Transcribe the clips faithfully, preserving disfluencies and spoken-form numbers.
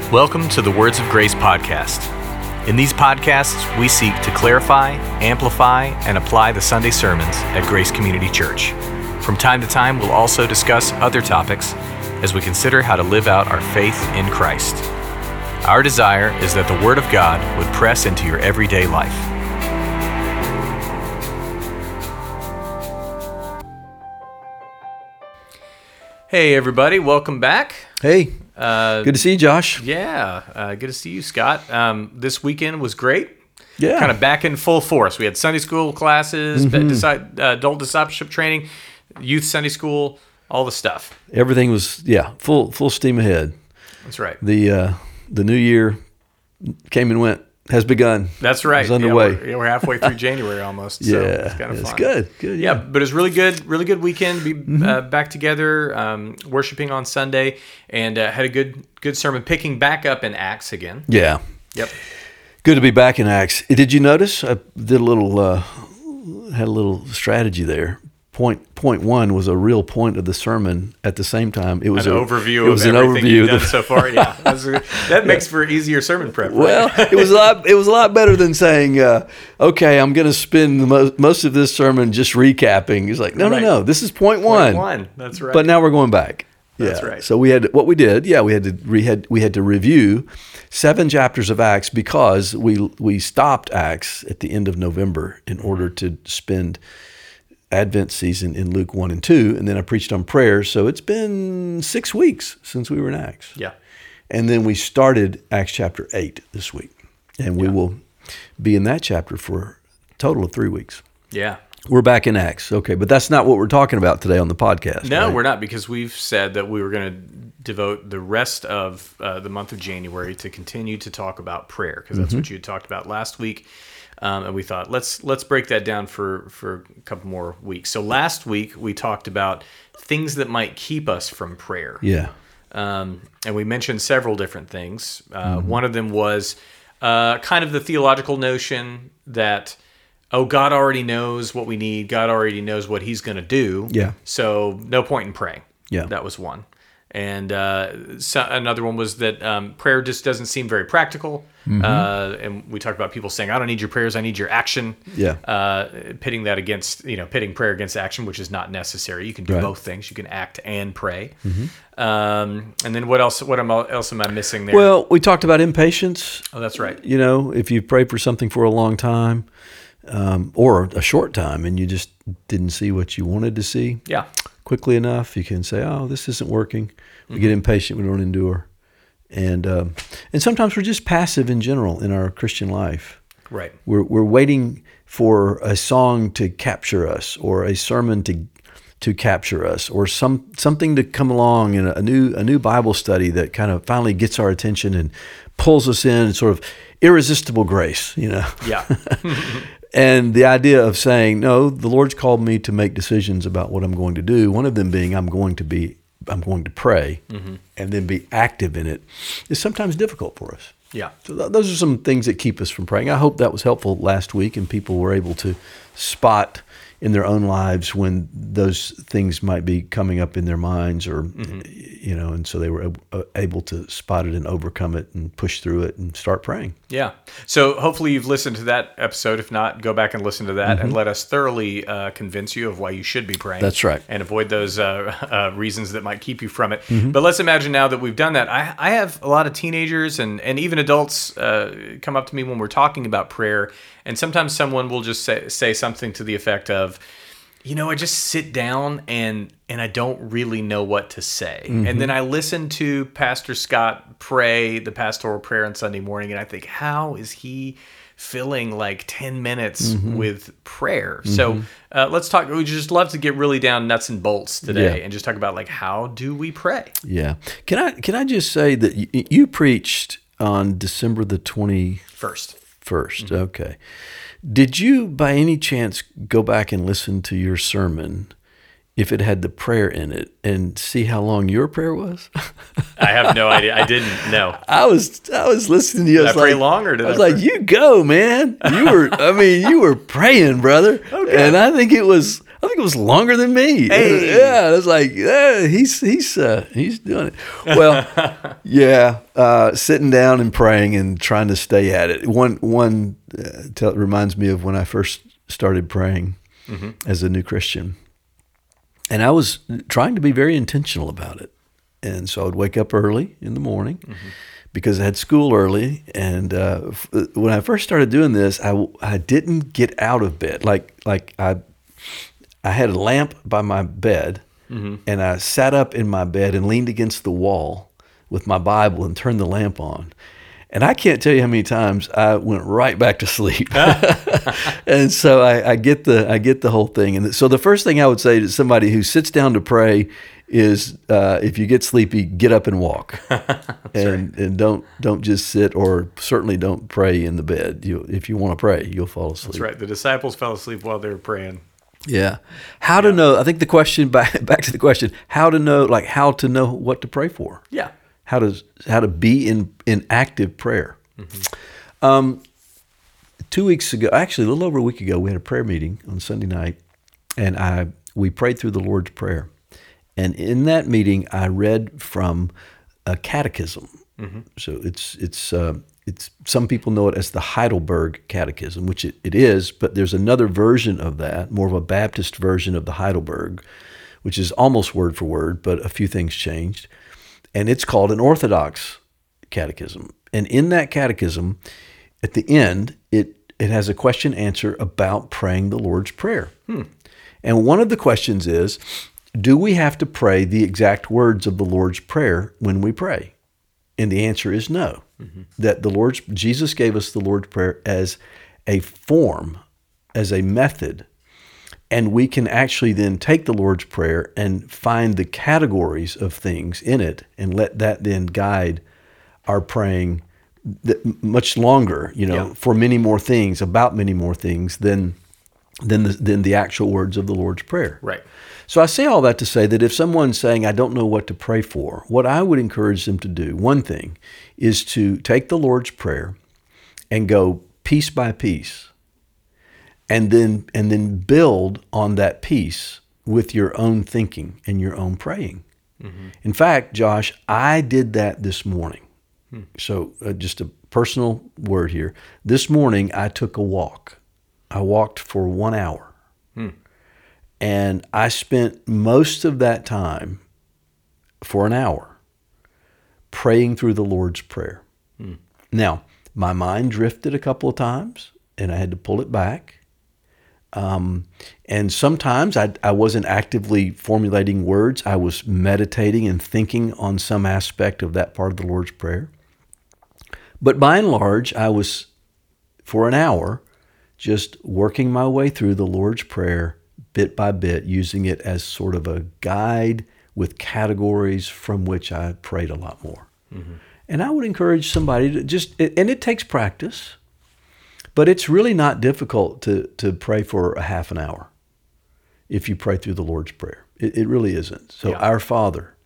Welcome to the Words of Grace podcast. In these podcasts, we seek to clarify, amplify, and apply the Sunday sermons at Grace Community Church. From time to time, we'll also discuss other topics as we consider how to live out our faith in Christ. Our desire is that the Word of God would press into your everyday life. Hey everybody, welcome back. Hey, Uh, good to see you, Josh. Yeah, uh, good to see you, Scott. Um, this weekend was great. Yeah. Kind of back in full force. We had Sunday school classes, Mm-hmm. disi- uh, adult discipleship training, youth Sunday school, all the stuff. Everything was, yeah, full full steam ahead. That's right. The uh, the new year came and went, has begun. That's right. It's underway. Yeah, we're, yeah, we're halfway through January almost. So yeah, it's kind of it's fun. good. Good. Yeah, Yeah. but it's really good, really good weekend. Be Mm-hmm. uh, back together, um, worshiping on Sunday, and uh, had a good good sermon, picking back up in Acts again. Yeah. Yep. Good to be back in Acts. Did you notice? I did a little, uh, had a little strategy there. Point point one was a real point of the sermon. At the same time, it was An a, overview it was of an everything overview you've of done the- so far. Yeah, That's a, that makes for easier sermon prep. Right? Well, it was a lot. It was a lot better than saying, uh, "Okay, I'm going to spend the mo- most of this sermon just recapping." It's like, no, Right. no, no. This is point one. Point one. That's right. But now we're going back. That's Yeah. right. So we had what we did. Yeah, we had to we had we had to review seven chapters of Acts because we we stopped Acts at the end of November in order to spend Advent season in Luke one and two, and then I preached on prayer. So it's been six weeks since we were in Acts. Yeah. And then we started Acts chapter eight this week, and we Yeah. will be in that chapter for a total of three weeks. Yeah. We're back in Acts, okay, but that's not what we're talking about today on the podcast. No, right? we're not, because we've said that we were going to devote the rest of uh, the month of January to continue to talk about prayer, because that's Mm-hmm. what you had talked about last week. Um, and we thought let's let's break that down for for a couple more weeks. So last week we talked about things that might keep us from prayer. Yeah. Um, and we mentioned several different things. Uh, Mm-hmm. One of them was uh, kind of the theological notion that, oh, God already knows what we need. God already knows what he's going to do. Yeah. So no point in praying. Yeah. That was one. And uh, so another one was that um, prayer just doesn't seem very practical. Mm-hmm. Uh, and we talked about people saying, I don't need your prayers, I need your action. Yeah. Uh, pitting that against, you know, pitting prayer against action, which is not necessary. You can do Right. both things. You can act and pray. Um, and then what else? What am, else am I missing there? Well, we talked about impatience. oh, that's right. You know, if you prayed for something for a long time um, or a short time and you just didn't see what you wanted to see Yeah. quickly enough, you can say, oh, this isn't working. We get impatient, we don't endure. And um, and sometimes we're just passive in general in our Christian life. Right. We're we're waiting for a song to capture us, or a sermon to to capture us, or some something to come along in a, a new a new Bible study that kind of finally gets our attention and pulls us in, sort of irresistible grace, you know. Yeah. And the idea of saying, no, the Lord's called me to make decisions about what I'm going to do. One of them being I'm going to be I'm going to pray Mm-hmm. and then be active in it is sometimes difficult for us. Yeah. So th- those are some things that keep us from praying. I hope that was helpful last week and people were able to spot in their own lives when those things might be coming up in their minds, or, Mm-hmm. you know, and so they were ab- able to spot it and overcome it and push through it and start praying. Yeah. So hopefully you've listened to that episode. If not, go back and listen to that and let us thoroughly uh, convince you of why you should be praying. Mm-hmm. That's right. And avoid those uh, uh, reasons that might keep you from it. Mm-hmm. But let's imagine now that we've done that. I, I have a lot of teenagers and, and even adults uh, come up to me when we're talking about prayer. And sometimes someone will just say, say something to the effect of, you know, I just sit down and and I don't really know what to say. Mm-hmm. And then I listen to Pastor Scott pray the pastoral prayer on Sunday morning, and I think, how is he filling like ten minutes Mm-hmm. with prayer? So uh, let's talk. We just love to get really down nuts and bolts today Yeah. and just talk about like, how do we pray? Yeah. Can I can I just say that you, you preached on December the twenty-first? First. Okay. Did you by any chance go back and listen to your sermon if it had the prayer in it and see how long your prayer was? I have no idea. I didn't know. I was I was listening to you. I Did was I pray like, long, or did I was I like, pray- you go, man. You were I mean, you were praying, brother. Okay. And I think it was I think it was longer than me. Hey. Yeah, it was like, yeah, he's he's uh, he's doing it. Well, yeah, uh, sitting down and praying and trying to stay at it. One one uh, tell, reminds me of when I first started praying mm-hmm. as a new Christian, and I was trying to be very intentional about it. And so I would wake up early in the morning. Mm-hmm. Because I had school early, and uh, f- when I first started doing this, I, I didn't get out of bed. Like like I I had a lamp by my bed, mm-hmm. and I sat up in my bed and leaned against the wall with my Bible and turned the lamp on. And I can't tell you how many times I went right back to sleep. And so I, I get the I get the whole thing. And so the first thing I would say to somebody who sits down to pray is, uh, if you get sleepy, get up and walk, and right. and don't don't just sit, or certainly don't pray in the bed. You if you want to pray, you'll fall asleep. That's right. The disciples fell asleep while they were praying. Yeah. How to yeah. know? I think the question back back to the question: how to know, like how to know what to pray for. Yeah. How to how to be in, in active prayer. Mm-hmm. Um, two weeks ago, actually a little over a week ago, we had a prayer meeting on Sunday night, and I we prayed through the Lord's Prayer. And in that meeting, I read from a catechism. Mm-hmm. So it's it's uh, it's some people know it as the Heidelberg Catechism, which it, it is, but there's another version of that, more of a Baptist version of the Heidelberg, which is almost word for word, but a few things changed. And it's called an Orthodox Catechism. And in that catechism, at the end, it, it has a question answer about praying the Lord's Prayer. Hmm. And one of the questions is, do we have to pray the exact words of the Lord's Prayer when we pray? And the answer is no. Mm-hmm. That the Lord's Jesus gave us the Lord's Prayer as a form, as a method. And we can actually then take the Lord's Prayer and find the categories of things in it and let that then guide our praying much longer, you know, yeah. for many more things, about many more things than than the, than the actual words of the Lord's Prayer. Right. So I say all that to say that if someone's saying, I don't know what to pray for, what I would encourage them to do, one thing, is to take the Lord's Prayer and go piece by piece. And then and then build on that piece with your own thinking and your own praying. Mm-hmm. In fact, Josh, I did that this morning. Hmm. So uh, just a personal word here. This morning, I took a walk. I walked for one hour. Hmm. And I spent most of that time, for an hour, praying through the Lord's Prayer. Hmm. Now, my mind drifted a couple of times, and I had to pull it back. Um, and sometimes I, I wasn't actively formulating words. I was meditating and thinking on some aspect of that part of the Lord's Prayer. But by and large, I was, for an hour, just working my way through the Lord's Prayer bit by bit, using it as sort of a guide with categories from which I prayed a lot more. Mm-hmm. And I would encourage somebody to just, and it takes practice, but it's really not difficult to, to pray for a half an hour if you pray through the Lord's Prayer. It, it really isn't. So yeah. Our Father,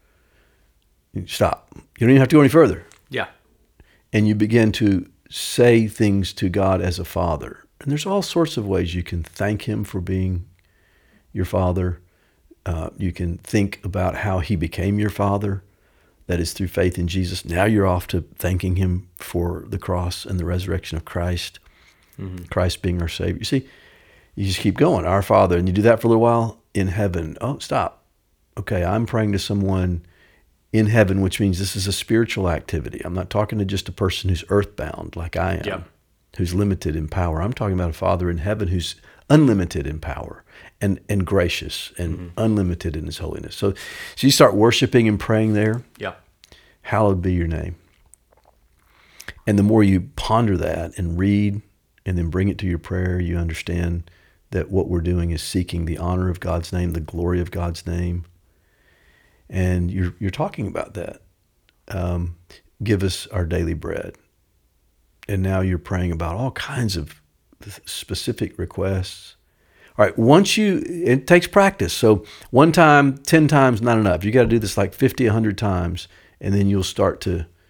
stop. You don't even have to go any further. Yeah. And you begin to say things to God as a father. And there's all sorts of ways you can thank him for being your father. Uh, you can think about how he became your father. That is through faith in Jesus. Now you're off to thanking him for the cross and the resurrection of Christ. Mm-hmm. Christ being our Savior. You see, you just keep going. Our Father, and you do that for a little while in heaven. Oh, stop. Okay, I'm praying to someone in heaven, which means this is a spiritual activity. I'm not talking to just a person who's earthbound like I am, yeah. who's limited in power. I'm talking about a Father in heaven who's unlimited in power and, and gracious and mm-hmm. unlimited in his holiness. So, so you start worshiping and praying there. Yeah. Hallowed be your name. And the more you ponder that and read and then bring it to your prayer, you understand that what we're doing is seeking the honor of God's name, the glory of God's name. And you're you're talking about that. Um, give us our daily bread. And now you're praying about all kinds of specific requests. All right, once you, it takes practice. So one time, ten times, not enough. You got to do this like fifty, a hundred times, and then you'll start to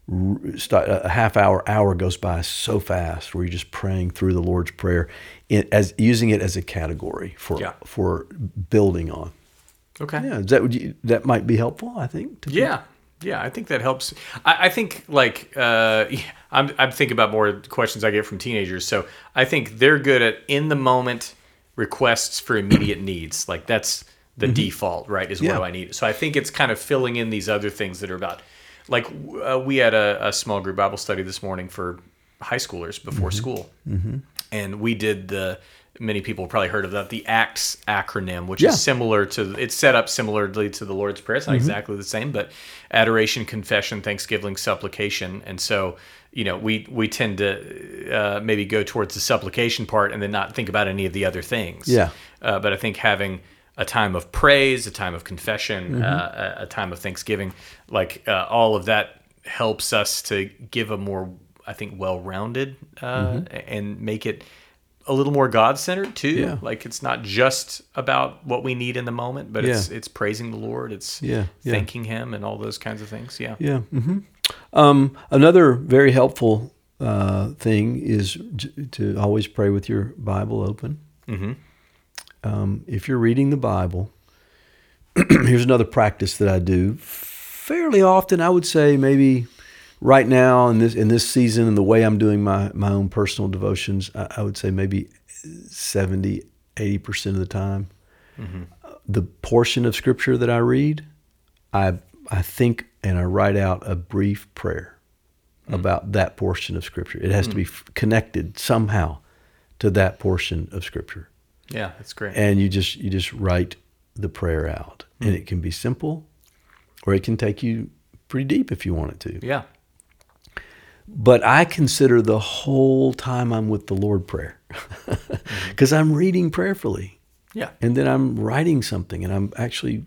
r- start, a half hour, hour goes by so fast where you're just praying through the Lord's Prayer, in, as using it as a category for Yeah. for building on. Okay. Yeah, is that would you, that might be helpful, I think. To Yeah, yeah, I think that helps. I, I think like uh, I'm I'm thinking about more questions I get from teenagers. So I think they're good at in the moment requests for immediate needs. Like that's the mm-hmm. default, right? Is Yeah. what do I need? So I think it's kind of filling in these other things that are about. Like uh, we had a, a small group Bible study this morning for high schoolers before mm-hmm. school, mm-hmm. and we did the. Many people have probably heard of that, the ACTS acronym, which Yeah. is similar to, it's set up similarly to the Lord's Prayer. It's not mm-hmm. exactly the same, but adoration, confession, thanksgiving, supplication. And so, you know, we, we tend to uh, maybe go towards the supplication part and then not think about any of the other things. Yeah. Uh, but I think having a time of praise, a time of confession, mm-hmm. uh, a, a time of thanksgiving, like uh, all of that helps us to give a more, I think, well-rounded uh, mm-hmm. and make it a little more God-centered too. Yeah. Like it's not just about what we need in the moment, but Yeah. it's it's praising the Lord. It's Yeah. Yeah. thanking Him and all those kinds of things. Yeah. Yeah. Mm-hmm. Um, another very helpful uh, thing is j- to always pray with your Bible open. Mm-hmm. Um, if you're reading the Bible, here's another practice that I do fairly often. I would say maybe right now in this in this season and the way I'm doing my, my own personal devotions, I, I would say maybe seventy, eighty percent of the time. Mm-hmm. The portion of Scripture that I read, I I think and I write out a brief prayer mm-hmm. about that portion of Scripture. It has mm-hmm. to be f- connected somehow to that portion of Scripture. Yeah, that's great. And you just you just write the prayer out. Mm-hmm. And it can be simple or it can take you pretty deep if you want it to. Yeah. But I consider the whole time I'm with the Lord prayer because mm-hmm. I'm reading prayerfully. Yeah. And then I'm writing something and I'm actually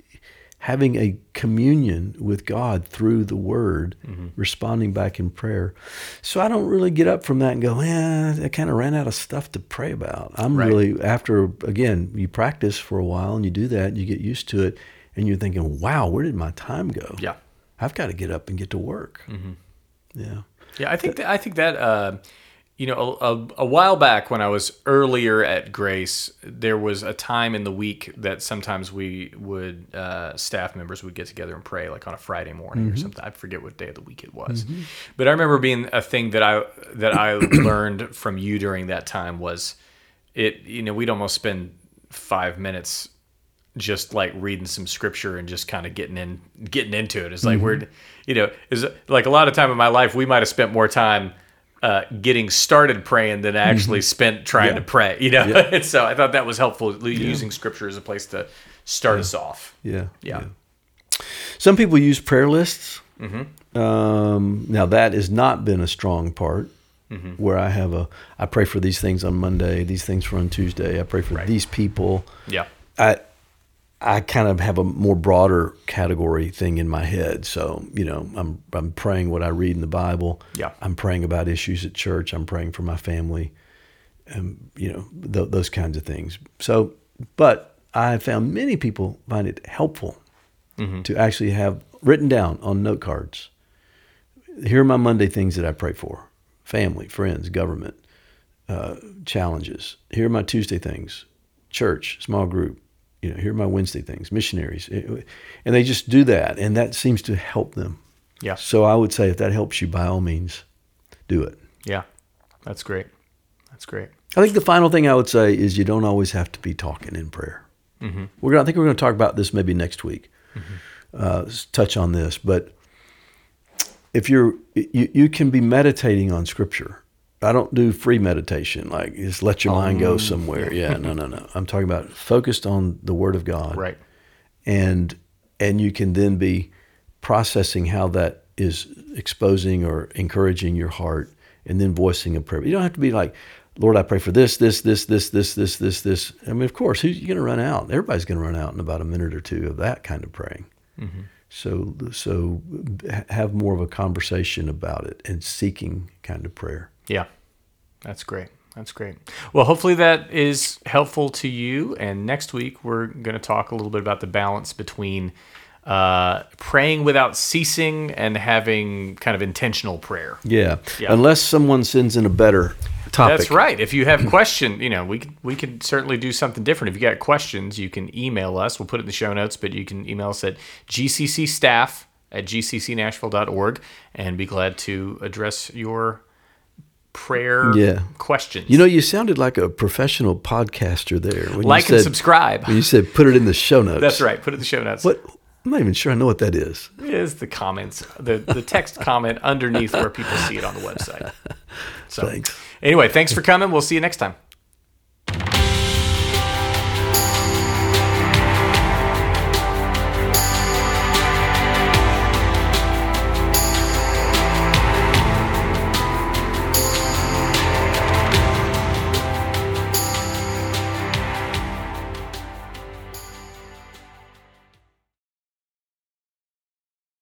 having a communion with God through the Word, mm-hmm. responding back in prayer. So I don't really get up from that and go, eh, I kind of ran out of stuff to pray about. I'm right. really, after, again, you practice for a while and you do that and you get used to it and you're thinking, wow, where did my time go? Yeah. I've got to get up and get to work. Mm-hmm. Yeah. Yeah, I think that, I think that uh, you know, a, a, a while back when I was earlier at Grace, there was a time in the week that sometimes we would uh, staff members would get together and pray, like on a Friday morning mm-hmm. or something. I forget what day of the week it was, mm-hmm. but I remember being a thing that I that I learned from you during that time was it. You know, we'd almost spend five minutes just like reading some scripture and just kind of getting in, getting into it. It's like mm-hmm. we're, you know, is like a lot of time in my life, we might've spent more time uh, getting started praying than actually mm-hmm. spent trying yeah. to pray, you know? Yeah. And so I thought that was helpful yeah. using scripture as a place to start yeah. us off. Yeah. Yeah. yeah. Some people use prayer lists. Mm-hmm. Um, now that has not been a strong part. Mm-hmm. Where I have a, I pray for these things on Monday, these things for on Tuesday. I pray for right. these people. Yeah. I, I kind of have a more broader category thing in my head. So, you know, I'm I'm praying what I read in the Bible. Yeah. I'm praying about issues at church. I'm praying for my family, and, you know, th- those kinds of things. So, but I found many people find it helpful mm-hmm. to actually have written down on note cards. Here are my Monday things that I pray for: family, friends, government, uh, challenges. Here are my Tuesday things: church, small group. You know, here are my Wednesday things, missionaries. And they just do that, and that seems to help them. Yeah. So I would say if that helps you, by all means, do it. Yeah, that's great. That's great. I think the final thing I would say is you don't always have to be talking in prayer. Mm-hmm. We're gonna, I think we're going to talk about this maybe next week, mm-hmm. uh, touch on this. But if you're, you, you can be meditating on Scripture. I don't do free meditation, like just let your um, mind go somewhere. Yeah. yeah, no, no, no. I'm talking about focused on the Word of God. Right. And and you can then be processing how that is exposing or encouraging your heart and then voicing a prayer. You don't have to be like, Lord, I pray for this, this, this, this, this, this, this, this. I mean, of course, who's you're going to run out? Everybody's going to run out in about a minute or two of that kind of praying. Mm-hmm. So, so have more of a conversation about it and seeking kind of prayer. Yeah, that's great. That's great. Well, hopefully that is helpful to you. And next week, we're going to talk a little bit about the balance between uh, praying without ceasing and having kind of intentional prayer. Yeah. Yeah. Unless someone sends in a better topic. That's right. If you have questions, you know, we could, we could certainly do something different. If you got questions, you can email us. We'll put it in the show notes, but you can email us at g c c staff at g c c nashville dot org and be glad to address your prayer Yeah. questions. You know, you sounded like a professional podcaster there. When like you and said, subscribe. When you said put it in the show notes. That's right. Put it in the show notes. What? I'm not even sure I know what that is. It is the comments, the, the text comment underneath where people see it on the website. So, Thanks. Anyway, thanks for coming. We'll see you next time.